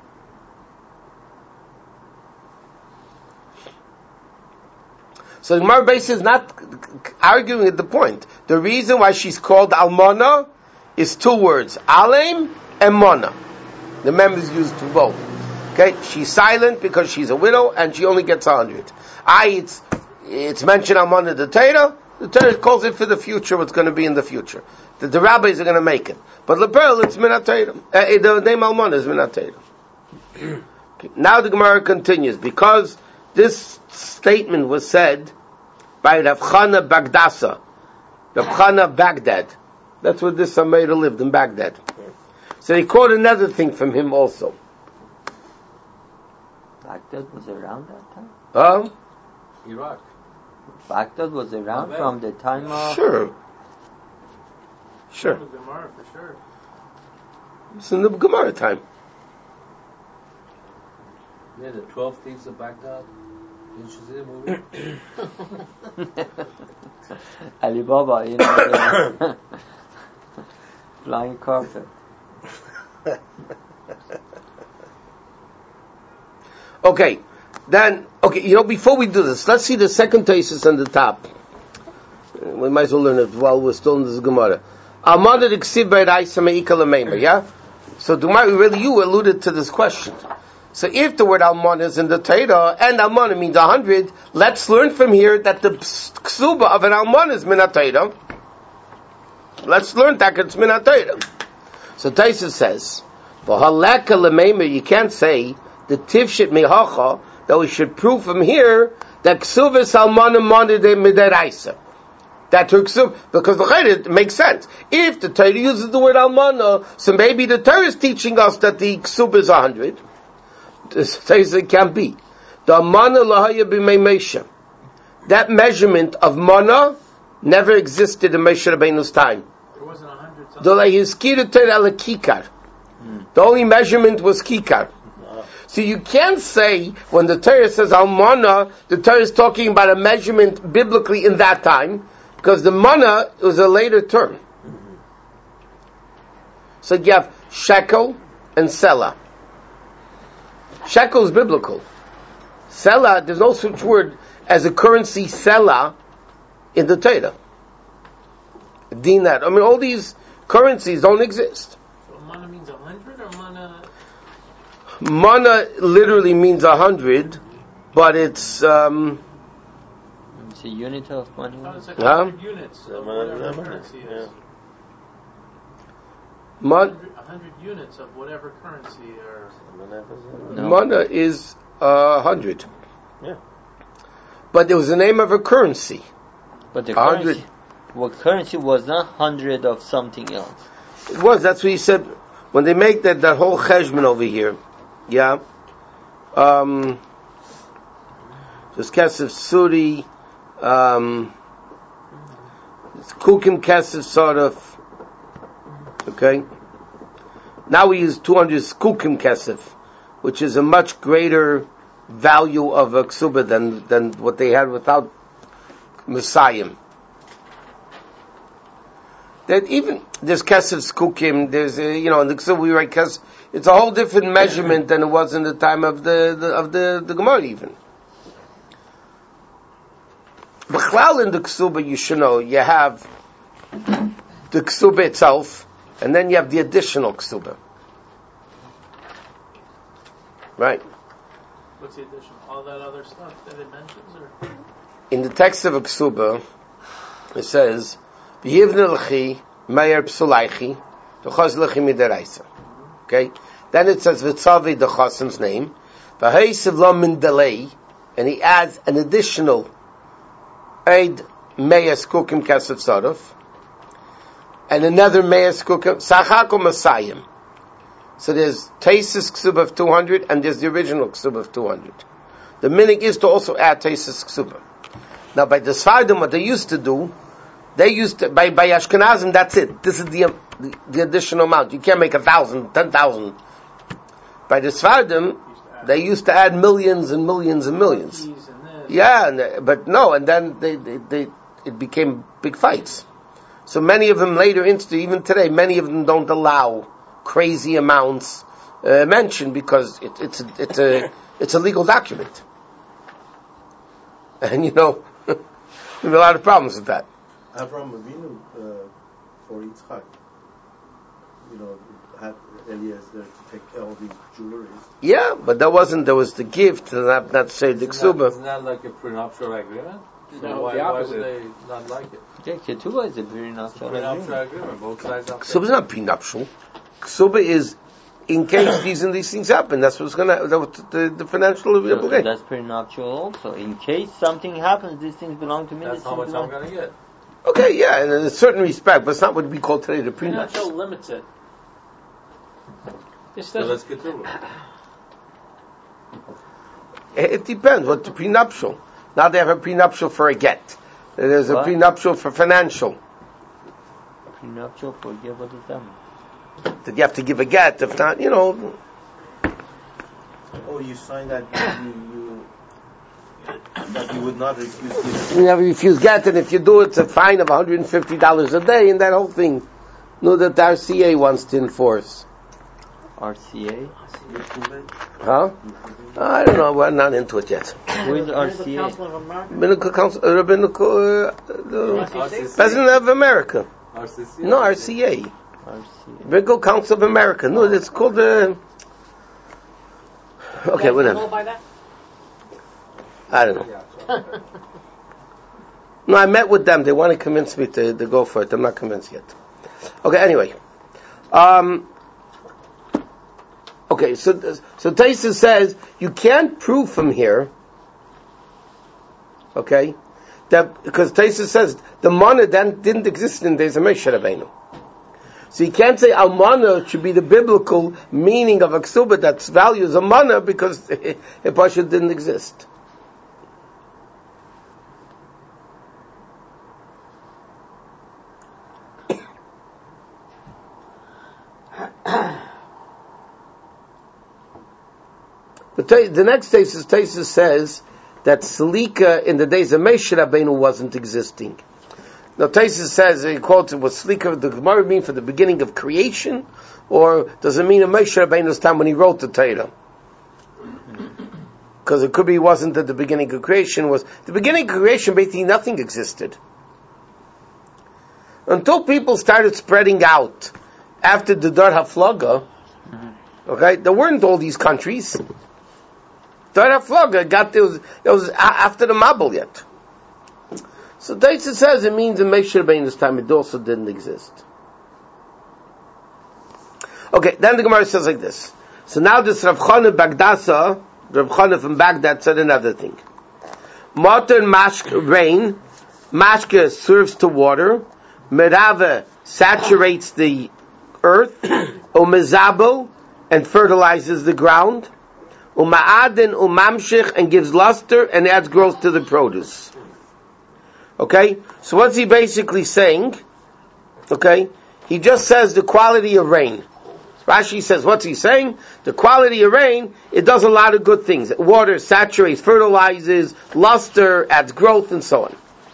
So the Gemara base is not arguing at the point. The reason why she's called Almana is 2 words, Alem and Mona. The mem is used for both. Okay, she's silent because she's a widow and she only gets 100. It's mentioned Almana the Torah. The Torah calls it for the future, what's going to be in the future. The rabbis are going to make it. But Leperl, it's Minat Torah. The name Almana is Minat Torah. Okay, now the Gemara continues, because this statement was said by Rav Chana Bagdasa, Rav Chana Baghdad. That's where this Samira lived, in Baghdad. So he quoted another thing from him also. Baghdad was around that time? Iraq. Baghdad was around from the time of... Sure. Gemara, for sure. It's in the Gemara time. Yeah, the 12 Thieves of Baghdad. Didn't you see the movie? Alibaba, the flying carpet. Okay, before we do this, let's see the second thesis on the top. We might as well learn it while we're still in this Gemara. Yeah? So, you alluded to this question. So, if the word Almana is in the Torah, and Almana means 100, let's learn from here that the ksuba of an Almana is Minat Torah. Let's learn that it's Minat Torah. So Taisa says, you can't say the tifshit mehacha that we should prove from here that ksuvas almana moned midaraisa. That took because the Chayre makes sense. If the Torah uses the word almana, so maybe the Torah is teaching us that the ksuba is 100. Taisa can't be. The almana lahaya b'meimesha. That measurement of mana never existed in Moshe Rabbeinu's time. There wasn't 100 The only measurement was kikar. So you can't say when the Torah says almana, the Torah is talking about a measurement biblically in that time, because the mana was a later term. So you have shekel and selah. Shekel is biblical. Selah, there's no such word as a currency selah in the Torah. Dinar. I mean, all these currencies don't exist. So mana means 100 or mana? Mana literally means 100, but it's It's a unit of money. Oh, it's like 100 units of whatever currency is. 100 units of whatever currency or... Mana is 100. Yeah. But there was the name of a currency. But the 100. currency was not 100 of something else. It was, that's what he said, when they make that whole cheshbon over here, yeah, there's kesef suri, it's kukim kesef sort of, okay? Now we use 200 kukim kesef, which is a much greater value of a ksuba than what they had without Messiah. That even there's kesef skukim, there's in the ksuba we write kesef. It's a whole different measurement than it was in the time of the Gemara even. B'chlal in the ksuba, you should know, you have the ksuba itself, and then you have the additional ksuba. Right? What's the addition? All that other stuff that it mentions? Or? In the text of a ksuba, it says, V'yivne l'chi meir p'sulaichi v'chos l'chi midaraisa. Okay? Then it says V'tzavi the chosim's name, V'haysiv lo min delay, and he adds an additional Eid Meyas Kukim Kesef Sarov, and another Meyas Kukim Sachako Masayim. So there's Taisis Ksuba of 200, and there's the original Ksuba of 200. The minig is to also add Taisis Ksuba. Now by the Sfardim, what they used to do, they used to, by Ashkenazim, that's it. This is the additional amount. You can't make 1,000, 10,000. By the Sfardim, they used to add millions and millions and millions. Yeah, but no, and then it became big fights. So many of them later, even today, many of them don't allow crazy amounts mentioned because it's a legal document, and we have a lot of problems with that. Avram Avinu for Yitzchak, had Eliezer to take all these jewelries. Yeah, but there was the gift, not say the ksuba. Isn't that like a prenuptial agreement? So No, why would they not like it? Yeah, ketubah is a prenuptial agreement. Agreement. Both sides are. Ksuba is not prenuptial. Ksuba is in case these things happen. That's what's going to the financial obligation. That's prenuptial also. In case something happens, these things belong to me. That's how much I'm going to get. Okay, yeah, in a certain respect, but it's not what we call today the prenuptial. Prenuptial limits it. So let's get through it. It depends what the prenuptial. Now they have a prenuptial for a get. There's a prenuptial for financial. Prenuptial for get, what is that? That you have to give a get. If not, Oh, you sign that you would not refuse gifts. You never refuse get, and if you do, it's a fine of $150 a day, and that whole thing. That the RCA wants to enforce. RCA? Huh? I don't know. We're not into it yet. Who is RCA? Council of America? Rabbinical President of America. RCC? No, RCA. RCA. Rabbinical Council of America. No, it's called okay, whatever. By that? I don't know. No, I met with them. They want to convince me to go for it. I'm not convinced yet. Okay, anyway. Okay, so Taisa says you can't prove from here, okay, that because Taisa says the mana then didn't exist in days of Moshe Rabbeinu. So you can't say almana should be the biblical meaning of a ksuba that's values a mana because a pasha didn't exist. The next Taisa says that Salika in the days of Moshe Rabbeinu wasn't existing. Now Taisa says, he quotes it, was Salika, the Gemara mean for the beginning of creation, or does it mean in Moshe Rabbeinu's time when he wrote the Torah? Because it could be wasn't at the beginning of creation, was the beginning of creation basically nothing existed. Until people started spreading out after the Dar HaFlaga, okay, there weren't all these countries. Dar HaFlaga it was after the Mabul yet. So Taisa says it means in Moshe Rabbeinu's time it also didn't exist. Okay, then the Gemara says like this. So now this Rav Chana Bagdasa, Rav Chana from Baghdad said another thing. Matar mashke rain, mashke serves to water, merava saturates the earth, umezabel and fertilizes the ground, uma'adin umamshich and gives luster and adds growth to the produce. Okay, so what's he basically saying? Okay, he just says the quality of rain. Rashi says, what's he saying? The quality of rain, it does a lot of good things. Water saturates, fertilizes, luster, adds growth, and so on.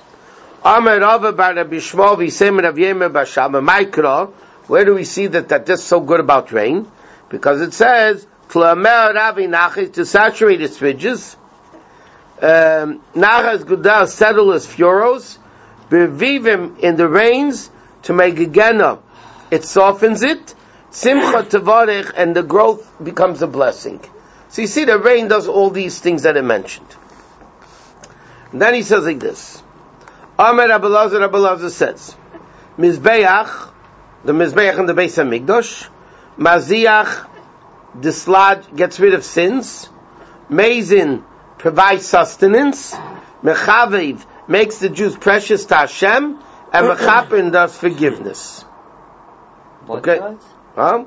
Where do we see that that's so good about rain? Because it says, to saturate its ridges, Nachas Gudal settle as furos, Bevivim in the rains, to make Gegena, it softens it, Simcha Tavarech, and the growth becomes a blessing. So you see the rain does all these things that I mentioned. And then he says like this. Amar Abelazar says, Mizbeach, the Mizbeach in the Beis HaMikdash, Maziach, dislodge, gets rid of sins, Mezin, provides sustenance, Mechavev makes the Jews precious to Hashem, and Mechapen does forgiveness. Okay? Huh?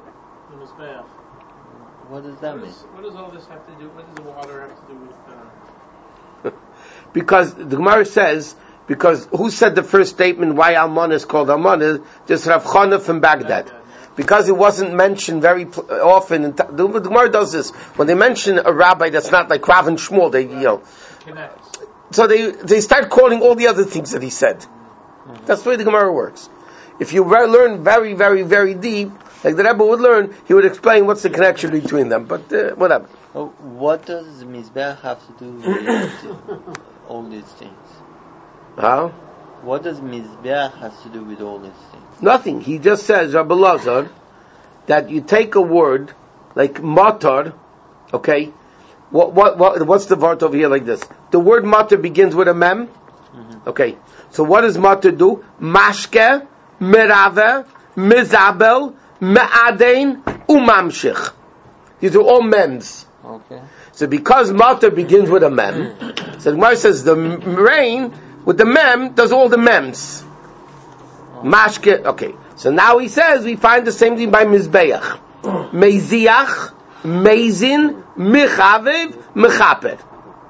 What does that mean? What does all this have to do? What does the water have to do with? Because the Gemara says, because who said the first statement? Why Almana is called Almana? Just Rav Chana from Baghdad. Because it wasn't mentioned very often. The Gemara does this when they mention a rabbi that's not like Rav and Shmuel. They so they start calling all the other things that he said. That's the way the Gemara works. If you learn very, very, very deep, like the Rebbe would learn, he would explain what's the connection between them. But whatever. What does Mizbeach have to do with all these things? How? What does Mizbeach have to do with all these things? Nothing. He just says, Rabbi Lazar, that you take a word like matar, okay? What's the vart over here like this? The word matar begins with a mem. Mm-hmm. Okay. So what does matar do? Mashke, merave, mizabel, me'adein, umamshich. These are all mems. Okay. So because matar begins with a mem, so the Gemara says the rain with the mem does all the mems. Mashke, okay. So now he says we find the same thing by Mizbeach. Meziach, Mezin, Mechavev, Mechaper.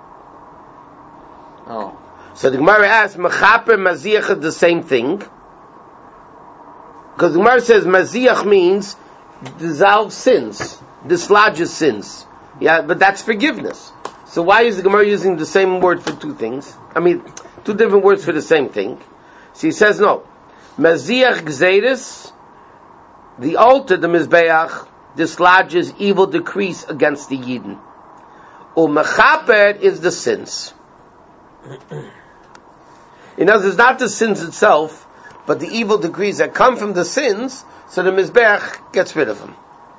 Oh. So the Gemara asks, Mechaper, Maziach is the same thing. Because the Gemara says Maziach means dissolve sins, dislodges sins. Yeah, but that's forgiveness. So why is the Gemara using the same word for two things? I mean, two different words for the same thing. So he says no. Maziach Gzeiris, the altar, the Mizbeach, dislodges evil decrees against the Yidden. Mechaper is the sins. In other words, not the sins itself, but the evil decrees that come from the sins, so the Mizbeach gets rid of them.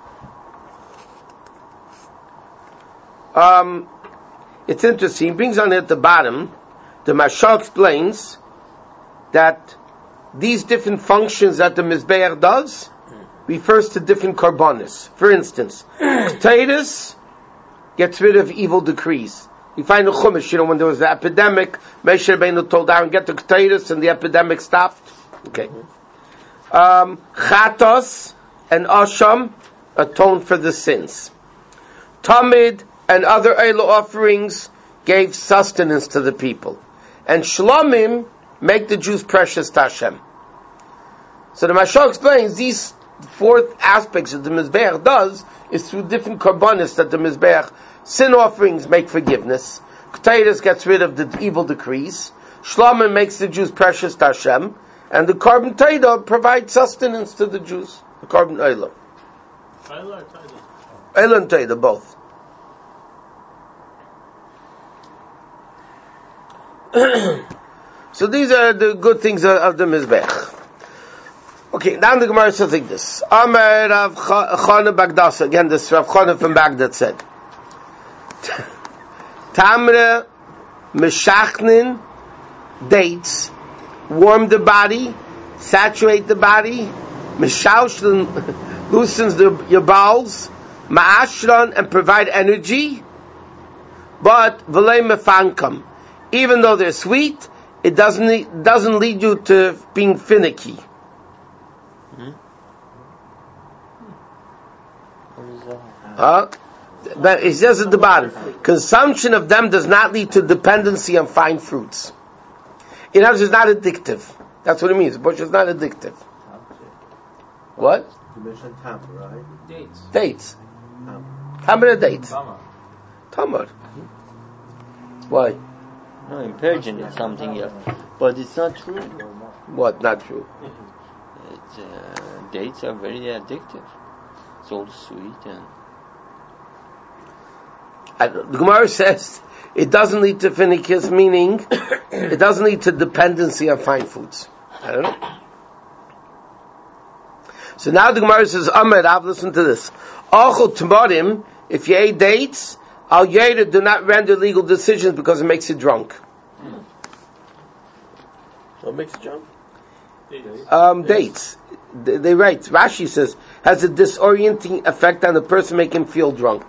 It's interesting, he brings on at the bottom, the Mashal explains that these different functions that the Mizbeach does, refers to different karbonis. For instance, Titus gets rid of evil decrees. You find the Chumash, when there was the epidemic, Moshe Rabbeinu told Aaron, get the Titus, and the epidemic stopped. Okay. Chatos and Asham atone for the sins. Tamid and other Eilah offerings gave sustenance to the people. And Shlomim make the Jews precious to Hashem. So the Mashal explains these 4 aspects that the Mizbeach does is through different karbonis that the Mizbeach, sin offerings make forgiveness, Ketaitis gets rid of the evil decrees, Shlomim makes the Jews precious to Hashem, and the carbon Taida provides sustenance to the Jews. The carbon Eilah. Eilah or Taida? Eilah and Taida, both. So these are the good things of the Mizbech. Okay, now the Gemara says like this. Amar Rav Chana Bagdasa. Again, this Rav Chana from Baghdad said. Tamre Meshachnin, dates, warm the body, saturate the body, Meshaushlan loosens your bowels, Ma'ashran, and provide energy, but V'lei Mefankam, even though they're sweet, it doesn't lead you to being finicky. But it says at the bottom, consumption of them does not lead to dependency on fine fruits. In other words, it's not addictive. That's what it means. Bush is not addictive. What? You mentioned tamar, right? Dates. How many dates? Tamar. Why? No, in Persian it's something else. But it's not true. What? Not true. Dates are very addictive. It's all sweet and... The Gemara says it doesn't lead to finicus, meaning it doesn't lead to dependency on fine foods. I don't know. So now the Gemara says, Amar Rav, listen to this. Achol Tamarim, if you ate dates, Al Yeda, do not render legal decisions because it makes you drunk. What makes you drunk? Dates. They write, Rashi says, has a disorienting effect on the person, make him feel drunk.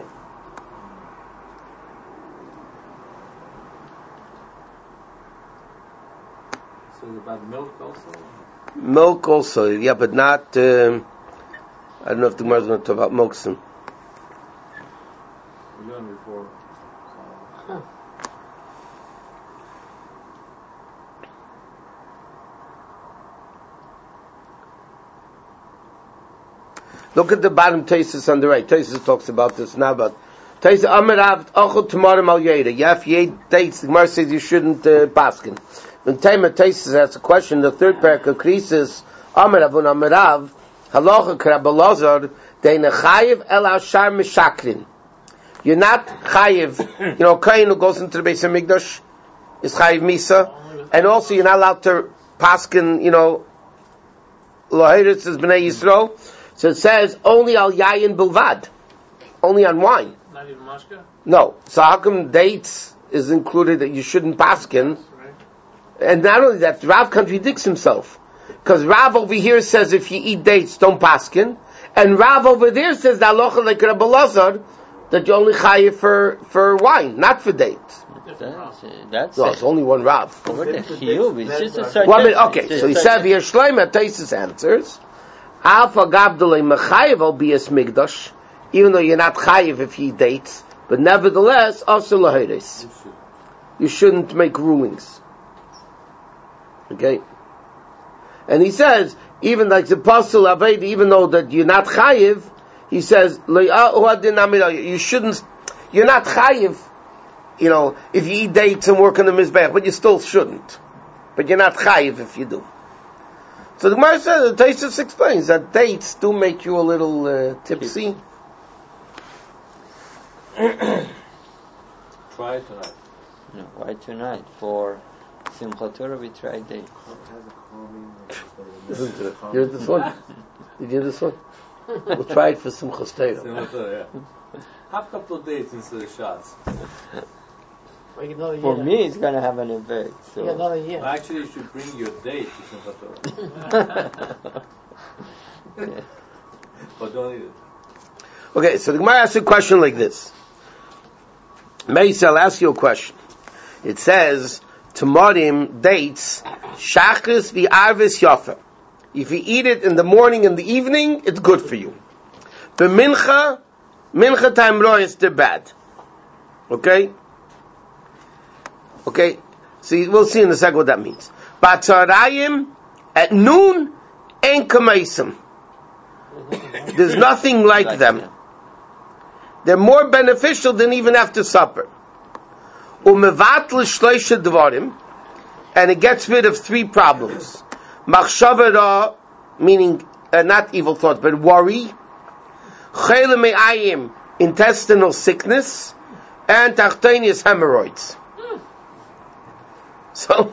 So about milk also? Milk also, yeah, but not, I don't know if the Gemara is going to talk about milk soon. We learned before. Look at the bottom Taisus on the right. Taisus talks about this now, but Taisus Amarav Achol Tamarim Al Yeda. Yeah, if you ate dates, the Gemara says you shouldn't paskin. When Taima Taisus asks a question, the third parak of Krisis Amarav un Amarav Halacha Karabalazar Deina Chayiv El Ashar Mishakrin. You're not Chayiv. Kain who goes into the Beis Hamikdash is Chayiv Misa, and also you're not allowed to paskin. Lahiris is Bnei Yisrael. So it says only al yayin bilvad, only on wine. Not even mashka? No. So how come dates is included that you shouldn't paskin? Right. And not only that, Rav contradicts himself. Because Rav over here says if you eat dates, don't paskin. And Rav over there says that alocha like Rabbi Lazar, that you only chayiv for wine, not for dates. That's no, it's only one Rav. Over the chiyuv, it's just a suggestion. Okay, so he said here Shlomo Taisus answers. Alpha Gabdalei Mechayev al Bias Migdash, even though you're not chayiv if you eat dates, but nevertheless, also lahiris. You shouldn't make rulings. Okay? And he says, even like the Apostle Aved, even though that you're not chayiv, he says, you shouldn't, you're not chayiv, if you eat dates and work on the Mizbeach, but you still shouldn't. But you're not chayiv if you do. So the Gemara says, the Taisus explains that dates do make you a little tipsy. Try it tonight. No, why tonight? For Simchat Torah we tried dates. Listen to it. You heard this one? Did you hear this one? We'll try it for Simchas Torah. Yeah. Have a couple of dates instead of shots. For me, it's going to have an effect. So. Another year. Actually, you should bring your date to Simchat Torah. But don't eat it. Okay, so the Gemara asks a question like this. Meisa, I'll ask you a question. It says, Tamarim, dates, shachris v'arvis yafa. If you eat it in the morning and the evening, it's good for you. But mincha time rois, they're bad. Okay? Okay? See, we'll see in a second what that means. Batzarayim, at noon, ein kameisim. There's nothing like them. They're more beneficial than even after supper. Umevatl shloisha dvarim, and it gets rid of 3 problems. Machshava ra, meaning not evil thoughts, but worry. Chayla me'ayim, intestinal sickness, and tachtonius hemorrhoids. So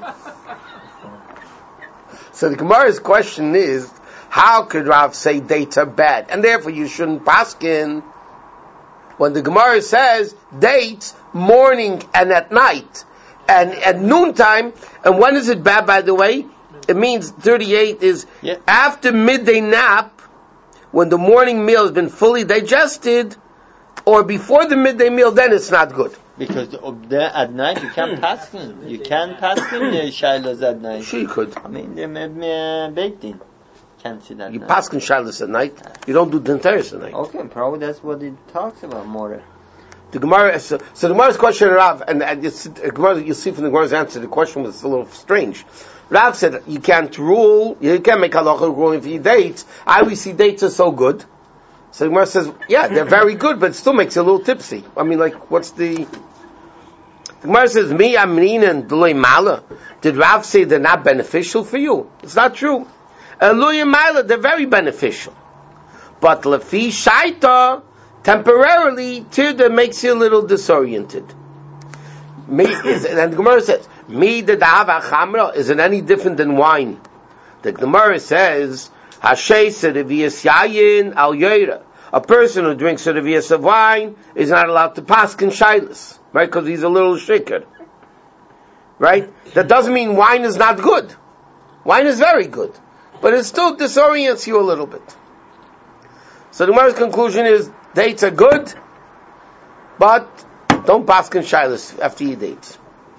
the Gemara's question is, how could Rav say dates are bad? And therefore you shouldn't paskin. When the Gemara says dates, morning and at night, and at noontime, and when is it bad, by the way? It means 38 is after midday nap, when the morning meal has been fully digested, or before the midday meal, then it's not good. Because at night you can't paskin. You can't paskin the shilas at night. Sure you could. I mean, they're maybe baked in. Can't see that. You paskin shilas at night. You don't do dinteris at night. Okay, probably that's what it talks about more. The Gemara, so the Gemara's question, Rav, and you see from the Gemara's answer, the question was a little strange. Rav said, you can't make halacha ruling for your dates. I always see dates are so good. So the Gemara says, yeah, they're very good, but it still makes you a little tipsy. I mean, like, what's the Gemara says, Mi amnin and Deloy Mala. Did Rav say they're not beneficial for you? It's not true. Eloy Mala, they're very beneficial. But Lefi Shaita, temporarily, Tirda makes you a little disoriented. And the Gemara says, Mi de Dava Chamra, is it any different than wine? The Gemara says, Hashay Sereviyas Yayin Al Yoira. A person who drinks Sereviyas of wine is not allowed to paskin shailas, right? Because he's a little shaker. Right? That doesn't mean wine is not good. Wine is very good. But it still disorients you a little bit. So the Gemara's conclusion is, dates are good, but don't paskin shailas after your dates.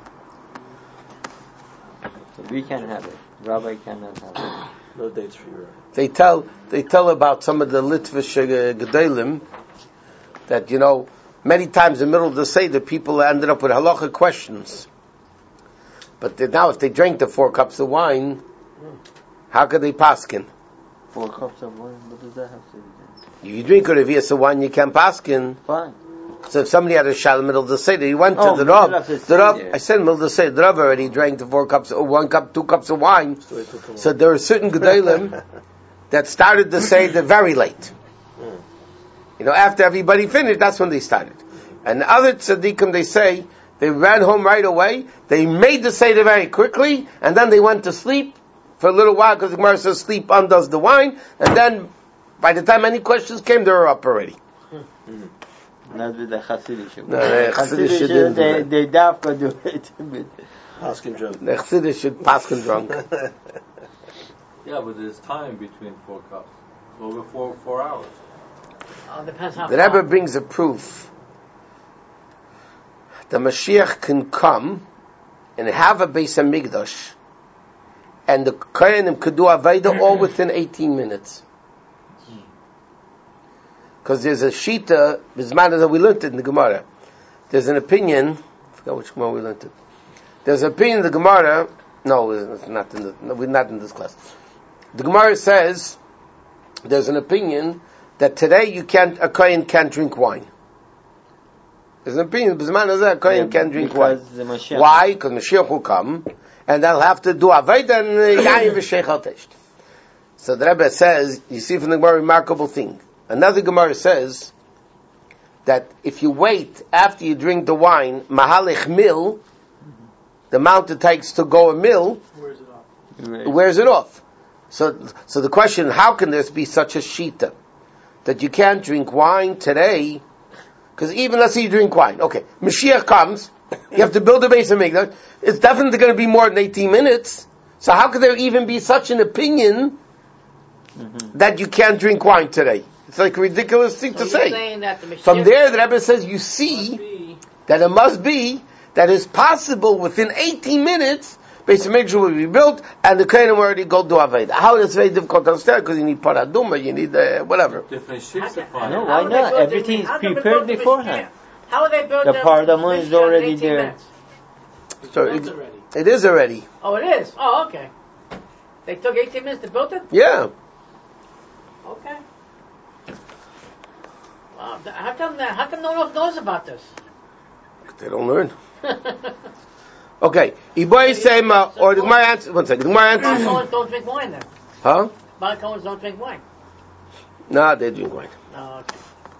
So we can have it. Rabbi cannot have it. No dates for you. They tell about some of the Litvish Gedolim that, many times in the middle of the Seder, people ended up with halacha questions. But now if they drank the 4 cups of wine, how could they paskin? 4 cups of wine? What does that have to do? If you drink a revius of wine, you can't paskin. Fine. So if somebody had a shal in the middle of the Seder, he went to the Rav. I said in the middle of the Seder, the Rav already drank the 4 cups, or 1 cup, 2 cups of wine. So there are certain Gedolim that started the Seder very late. After everybody finished, that's when they started. And the other tzaddikim, they say, they ran home right away, they made the Seder very quickly, and then they went to sleep for a little while, because the Gemara says sleep undoes the wine, and then by the time any questions came, they were up already. Not with the Hasidic. No, the Hasidic didn't do that. They dafka do it. Paskin drunk. The Chassidus should paskin drunk. Yeah, but there's time between 4 cups. Over 4 hours. Depends how The Rebbe brings a proof. The Mashiach can come and have a Beis HaMikdash, and the Kohanim could do Aveda all within 18 minutes. Because there's a Shita, that we learned it in the Gemara. There's an opinion, I forgot which Gemara we learned it. There's an opinion in the Gemara, we're not in this class. The Gemara says, there's an opinion that today a Kohen can't drink wine. There's an opinion, a Kohen can't drink wine. Why? Because Mashiach will come, and they'll have to do Aveda and Yayin v'Sheich al Tesht. So the Rebbe says, you see from the Gemara, remarkable thing. Another Gemara says that if you wait after you drink the wine, mahalech mil, the amount it takes to go a mil, wears it off. So the question, how can there be such a shita that you can't drink wine today? Because even let's say you drink wine, okay, Mashiach comes, you have to build a Beis HaMikdash, it's definitely going to be more than 18 minutes. So how could there even be such an opinion that you can't drink wine today? It's like a ridiculous thing to you're say. saying that the From Mashiach- there, the Rebbe says, you see that it must be that it's possible within 18 minutes, Beis Hamikdash will be built, and the Kohanim will already go do Aveda. How it's very difficult to understand, because you need Paraduma, you need whatever. Different ships of fire. No, why not? Everything is prepared beforehand. How are they built? The Paraduma is already there. So it is already. Oh, it is? Oh, okay. They took 18 minutes to build it? Yeah. Okay. Wow, how come no one else knows about this? They don't learn. Okay. Iboy Sema, or the Gemara answers, one second, the Gemara answers. Balcones don't drink wine then. Huh? Balcones don't drink wine. Nah, they drink wine. Oh, okay.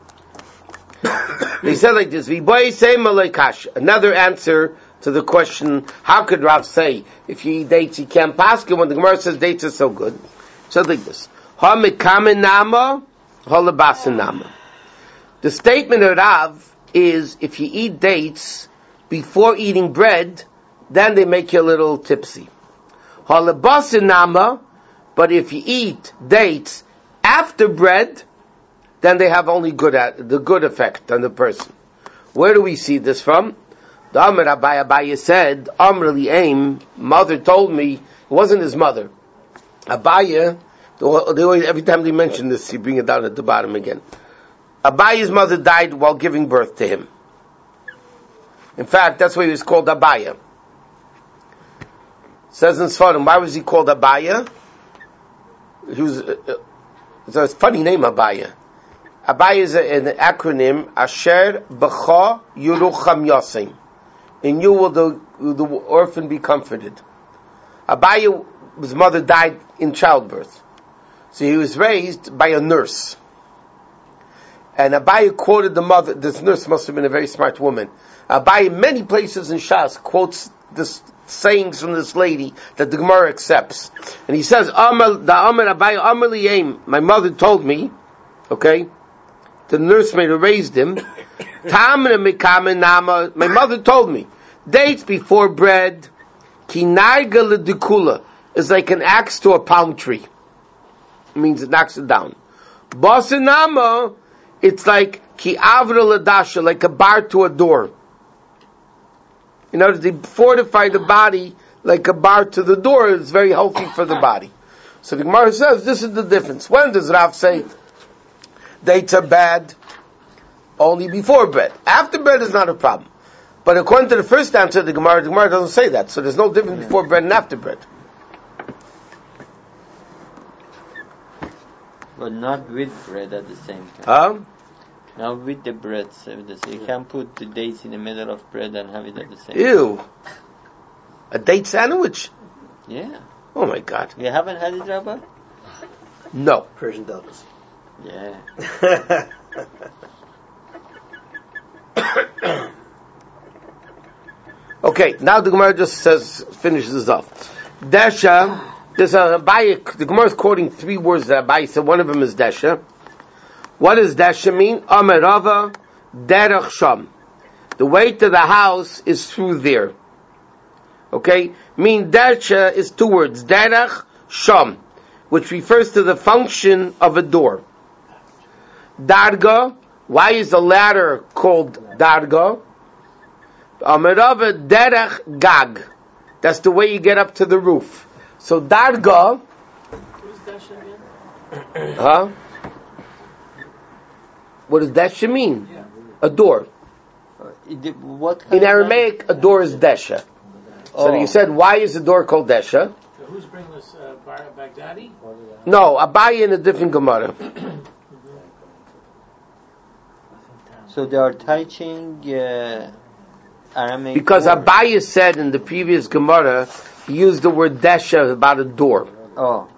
They said like this, Iboy Sema Leikash. Another answer to the question, how could Rav say, if you eat dates, you can't pass it when the Gemara says dates are so good? So like this. Ha mekamen nama, ha lebasen nama. The statement of Rav is, if you eat dates before eating bread, then they make you a little tipsy. Ha lebasen nama, but if you eat dates after bread, then they have only the good effect on the person. Where do we see this from? The Amr Abaye said, Amr Li'aim, mother told me, it wasn't his mother. Abaye, every time they mention this, you bring it down at the bottom again. Abaye's mother died while giving birth to him. In fact, that's why he was called Abaye. It says in Sfarim, why was he called Abaye? It's a funny name, Abaye. Abaye is an acronym, Asher B'cha Yerucham Yasim. In you will the orphan be comforted. Abaye's mother died in childbirth. So he was raised by a nurse. And Abaye quoted the mother, this nurse must have been a very smart woman. Abaye, many places in Shas, quotes this sayings from this lady that the Gemara accepts. And he says, Abaye, my mother told me, okay, the nursemaid who raised him, my mother told me, dates before bread, kinaiga ledikula, is like an axe to a palm tree. It means it knocks it down. Basinama, it's like ki avra ladasha, like a bar to a door. In other words, they fortify the body like a bar to the door. It's very healthy for the body. So the Gemara says, this is the difference. When does Rav say dates are bad? Only before bread. After bread is not a problem. But according to the first answer, the Gemara doesn't say that. So there's no difference before bread and after bread. But not with bread at the same time. Huh? Not with the bread. So you can't put the dates in the middle of bread and have it at the same Ew. A date sandwich? time. Yeah. Oh my God. You haven't had it, Rabbi? No. Persian delicacy. Yeah. Okay, now the Gemara just finishes this off. Desha, there's a Abaye, the Gemara is quoting 3 words that Abaye said, one of them is Desha. What does Desha mean? Amerava, Derech Sham. The way to the house is through there. Okay? Mean Desha is 2 words, Derech Sham, which refers to the function of a door. Darga, why is the ladder called Darga? Amerava Derech Gag. That's the way you get up to the roof. So Darga. Who's Dasha again? Huh? What does Desha mean? Yeah. A door. What kind In of Aramaic, a door is Desha. So you said, why is the door called Desha? So who's bringing this Baghdadi? No, Abaye in a different Gemara. So they are teaching Aramaic. Because word. Abaye said in the previous Gemara, he used the word Desha about a door. Oh.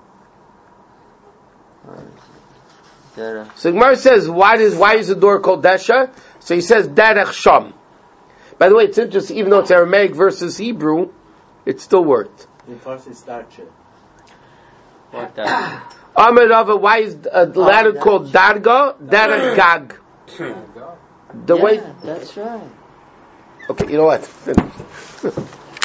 So Gemara says, why is the door called Desha? So he says, Derech Sham. By the way, it's interesting, even though it's Aramaic versus Hebrew, it still worked. In Farsi, it's Darche. What that? Amar Rava, why is a ladder called Darga? Derech Gag. The way. That's right. Okay, you know what?